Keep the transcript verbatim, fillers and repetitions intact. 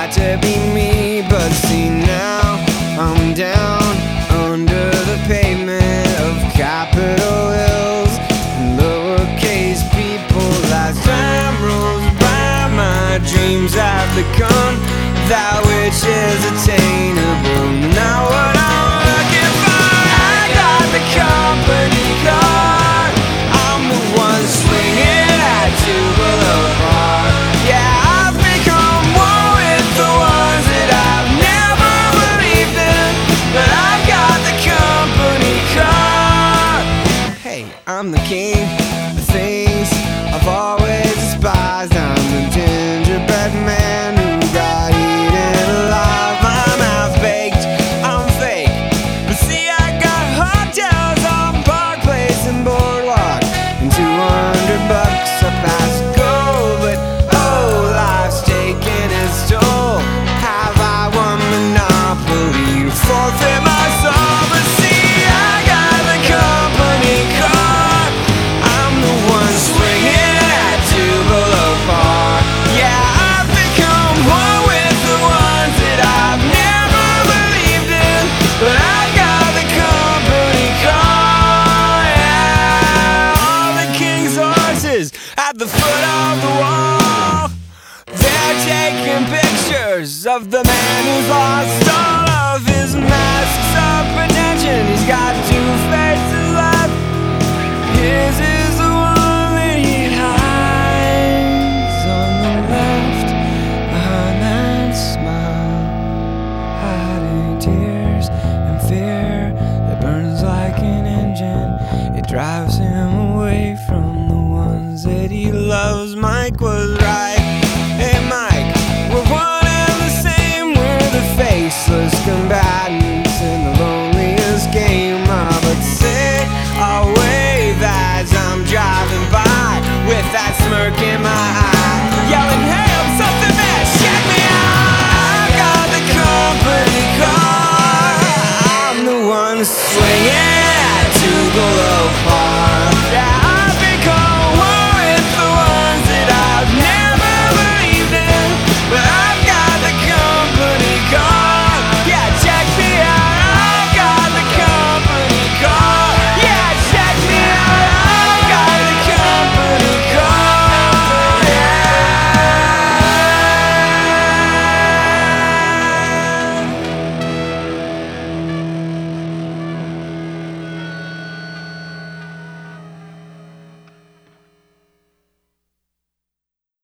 tried to be me, but see now I'm down under the pavement of Capitol Hills and lowercase people. As time rolls by, my dreams have become that which is attainable. Now what I'm looking for, I got the company car. I'm the one swinging at Tupelo Park. Yeah, I've become one with the ones that I've never believed in, but I've got the company car. Hey, I'm the king of things I've always despised. I'm the gingerbread man who got eaten alive. I'm half-baked, I'm fake, but see I got hotels on Park Place and Boardwalk, and two hundred bucks a pass go. But oh, life's taking its toll. Have I won Monopoly? Forfeit my soul, but see I got the company car. I'm the one swinging at Tupelo Park. Yeah, I've become one with the ones that I've never believed in, but I got the company car. Yeah, all the king's horses at the foot of the wall. They're taking pictures of the man who's lost all of his masks of pretension. He's got two faces left. His is